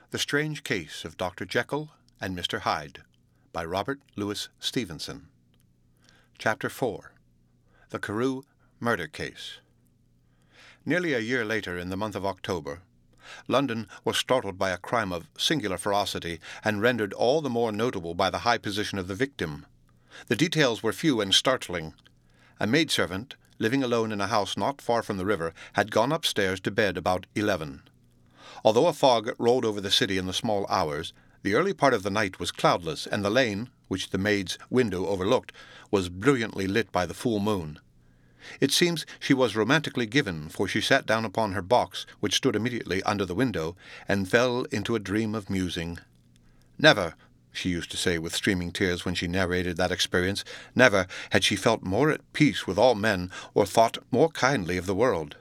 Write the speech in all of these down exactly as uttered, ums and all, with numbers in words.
The Strange Case of Doctor Jekyll and Mister Hyde by Robert Louis Stevenson. Chapter four. The Carew Murder Case. Nearly a year later, in the month of October, London was startled by a crime of singular ferocity and rendered all the more notable by the high position of the victim. The details were few and startling. A maidservant, living alone in a house not far from the river, had gone upstairs to bed about eleven. Although a fog rolled over the city in the small hours, the early part of the night was cloudless, and the lane, which the maid's window overlooked, was brilliantly lit by the full moon. It seems she was romantically given, for she sat down upon her box, which stood immediately under the window, and fell into a dream of musing. Never, she used to say with streaming tears when she narrated that experience, never had she felt more at peace with all men, or thought more kindly of the world.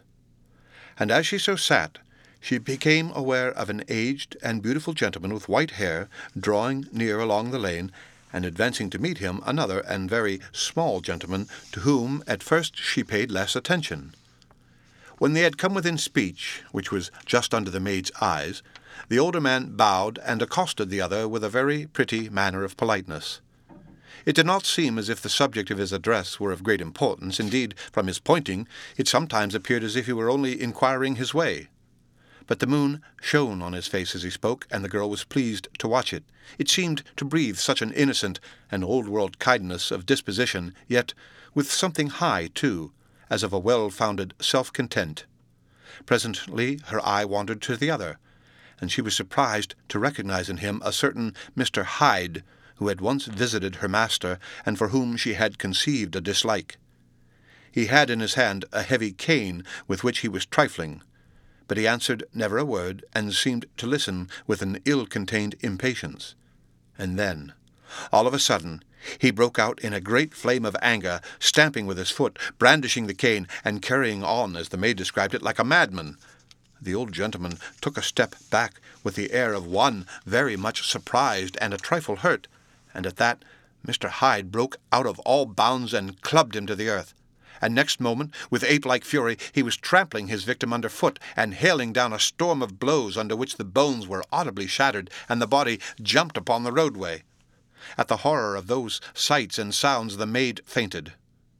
And as she so sat, she became aware of an aged and beautiful gentleman with white hair drawing near along the lane, and advancing to meet him another and very small gentleman, to whom at first she paid less attention. When they had come within speech, which was just under the maid's eyes, the older man bowed and accosted the other with a very pretty manner of politeness. It did not seem as if the subject of his address were of great importance. Indeed, from his pointing, it sometimes appeared as if he were only inquiring his way. But the moon shone on his face as he spoke, and the girl was pleased to watch it. It seemed to breathe such an innocent and old-world kindness of disposition, yet with something high, too, as of a well-founded self-content. Presently her eye wandered to the other, and she was surprised to recognize in him a certain Mister Hyde, who had once visited her master, and for whom she had conceived a dislike. He had in his hand a heavy cane with which he was trifling, but he answered never a word, and seemed to listen with an ill-contained impatience. And then, all of a sudden, he broke out in a great flame of anger, stamping with his foot, brandishing the cane, and carrying on, as the maid described it, like a madman. The old gentleman took a step back with the air of one very much surprised and a trifle hurt, and at that Mister Hyde broke out of all bounds and clubbed him to the earth. And next moment, with ape-like fury, he was trampling his victim under foot and hailing down a storm of blows under which the bones were audibly shattered, and the body jumped upon the roadway. At the horror of those sights and sounds the maid fainted.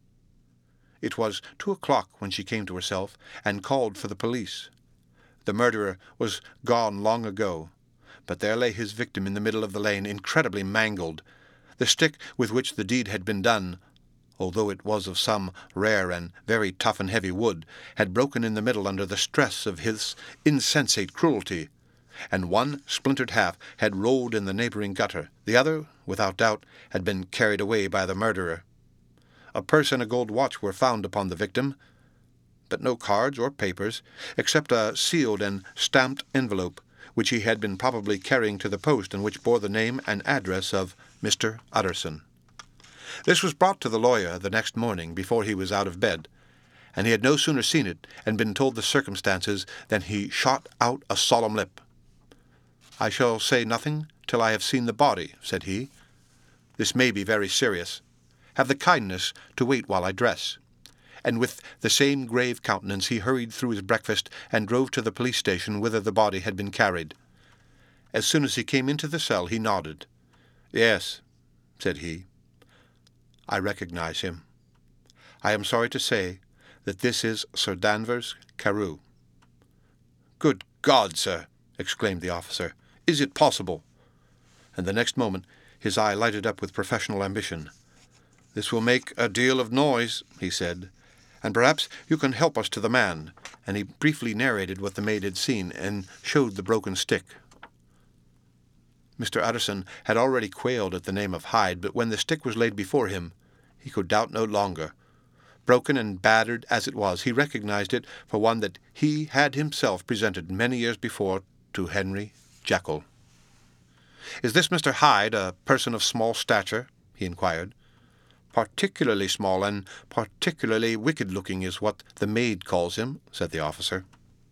It was two o'clock when she came to herself and called for the police. The murderer was gone long ago, but there lay his victim in the middle of the lane, incredibly mangled. The stick with which the deed had been done, although it was of some rare and very tough and heavy wood, had broken in the middle under the stress of his insensate cruelty, and one splintered half had rolled in the neighboring gutter. The other, without doubt, had been carried away by the murderer. A purse and a gold watch were found upon the victim, but no cards or papers, except a sealed and stamped envelope, which he had been probably carrying to the post, and which bore the name and address of Mister Utterson. This was brought to the lawyer the next morning before he was out of bed, and he had no sooner seen it and been told the circumstances than he shot out a solemn lip. "I shall say nothing till I have seen the body," said he. "This may be very serious. Have the kindness to wait while I dress." And with the same grave countenance he hurried through his breakfast and drove to the police station, whither the body had been carried. As soon as he came into the cell he nodded. "Yes," said he, "I recognize him. I am sorry to say that this is Sir Danvers Carew." "Good God, sir!" exclaimed the officer. "Is it possible?" And the next moment his eye lighted up with professional ambition. "This will make a deal of noise," he said, "and perhaps you can help us to the man." And he briefly narrated what the maid had seen, and showed the broken stick. Mister Utterson had already quailed at the name of Hyde, but when the stick was laid before him, he could doubt no longer. Broken and battered as it was, he recognized it for one that he had himself presented many years before to Henry Jekyll. "Is this Mister Hyde a person of small stature?" he inquired. "Particularly small, and particularly wicked-looking is what the maid calls him," said the officer.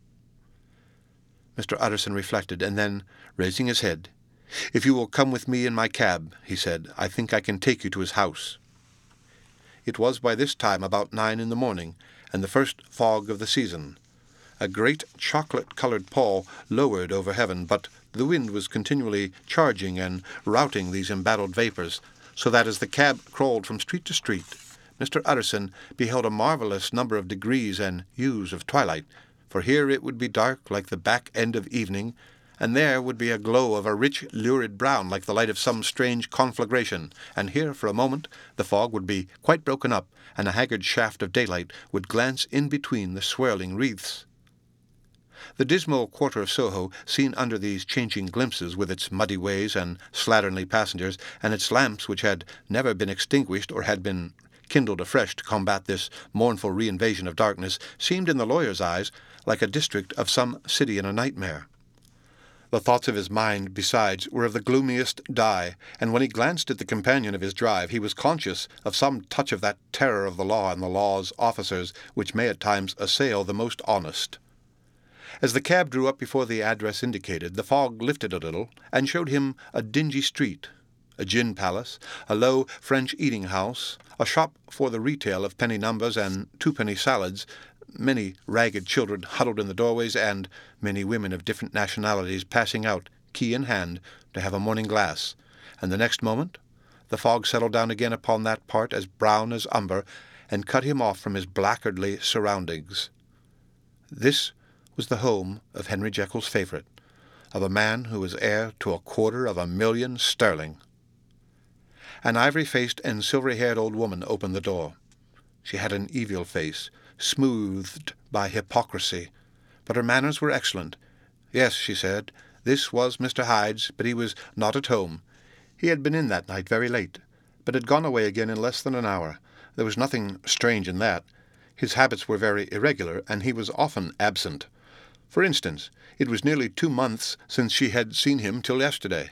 Mister Utterson reflected, and then, raising his head, "If you will come with me in my cab," he said, "I think I can take you to his house." It was by this time about nine in the morning, and the first fog of the season. A great chocolate-coloured pall lowered over heaven, but the wind was continually charging and routing these embattled vapours, so that as the cab crawled from street to street, Mister Utterson beheld a marvellous number of degrees and hues of twilight, for here it would be dark like the back end of evening, and there would be a glow of a rich, lurid brown like the light of some strange conflagration, and here, for a moment, the fog would be quite broken up, and a haggard shaft of daylight would glance in between the swirling wreaths. The dismal quarter of Soho, seen under these changing glimpses, with its muddy ways and slatternly passengers, and its lamps which had never been extinguished or had been kindled afresh to combat this mournful reinvasion of darkness, seemed in the lawyer's eyes like a district of some city in a nightmare. The thoughts of his mind, besides, were of the gloomiest dye, and when he glanced at the companion of his drive, he was conscious of some touch of that terror of the law and the law's officers which may at times assail the most honest. As the cab drew up before the address indicated, the fog lifted a little, and showed him a dingy street, a gin palace, a low French eating-house, a shop for the retail of penny numbers and twopenny salads, many ragged children huddled in the doorways, and many women of different nationalities passing out, key in hand, to have a morning glass, and the next moment the fog settled down again upon that part as brown as umber, and cut him off from his blackguardly surroundings. This was the home of Henry Jekyll's favourite, of a man who was heir to a quarter of a million sterling. An ivory-faced and silvery-haired old woman opened the door. She had an evil face, smoothed by hypocrisy, but her manners were excellent. Yes, she said, this was Mister Hyde's, but he was not at home. He had been in that night very late, but had gone away again in less than an hour. There was nothing strange in that. His habits were very irregular, and he was often absent. For instance, it was nearly two months since she had seen him till yesterday.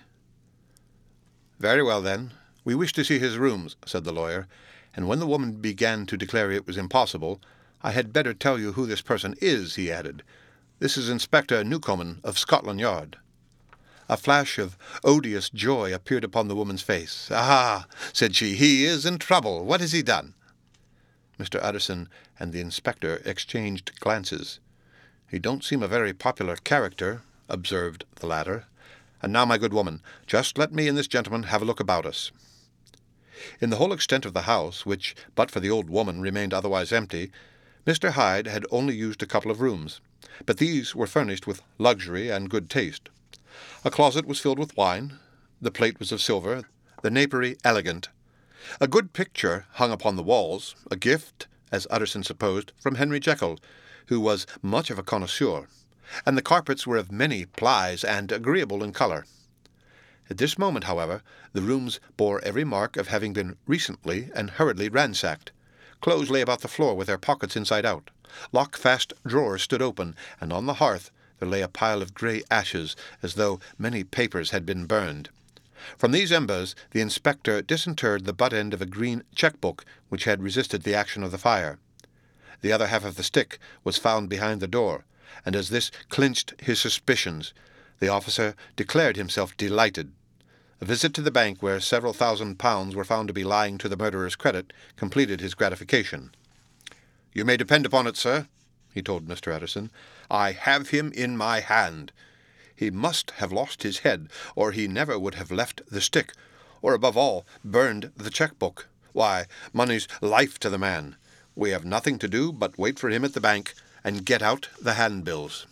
Very well, then. We wish to see his rooms, said the lawyer, and when the woman began to declare it was impossible, I had better tell you who this person is, he added. This is Inspector Newcomen of Scotland Yard. A flash of odious joy appeared upon the woman's face. Ah, said she, he is in trouble. What has he done? Mister Utterson and the inspector exchanged glances. He don't seem a very popular character, observed the latter. And now, my good woman, just let me and this gentleman have a look about us. In the whole extent of the house, which, but for the old woman, remained otherwise empty, Mister Hyde had only used a couple of rooms, but these were furnished with luxury and good taste. A closet was filled with wine, the plate was of silver, the napery elegant. A good picture hung upon the walls, a gift, as Utterson supposed, from Henry Jekyll, who was much of a connoisseur, and the carpets were of many plies and agreeable in colour. At this moment, however, the rooms bore every mark of having been recently and hurriedly ransacked. Clothes lay about the floor with their pockets inside out. Lock-fast drawers stood open, and on the hearth there lay a pile of grey ashes, as though many papers had been burned. From these embers the inspector disinterred the butt-end of a green cheque-book which had resisted the action of the fire. The other half of the stick was found behind the door, and as this clinched his suspicions, the officer declared himself delighted. A visit to the bank, where several thousand pounds were found to be lying to the murderer's credit, completed his gratification. "You may depend upon it, sir," he told Mister Utterson. "I have him in my hand. He must have lost his head, or he never would have left the stick, or, above all, burned the cheque-book. Why, money's life to the man. We have nothing to do but wait for him at the bank and get out the handbills."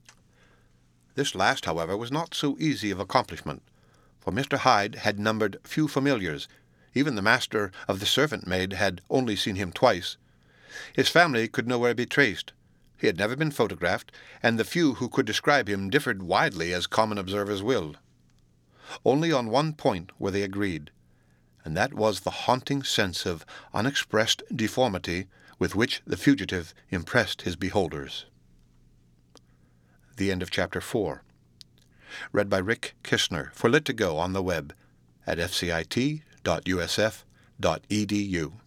This last, however, was not so easy of accomplishment, for Mister Hyde had numbered few familiars. Even the master of the servant-maid had only seen him twice. His family could nowhere be traced. He had never been photographed, and the few who could describe him differed widely, as common observers will. Only on one point were they agreed, and that was the haunting sense of unexpressed deformity with which the fugitive impressed his beholders. The end of chapter four. Read by Rick Kishner for Lit to Go on the web at f c i t dot u s f dot e d u.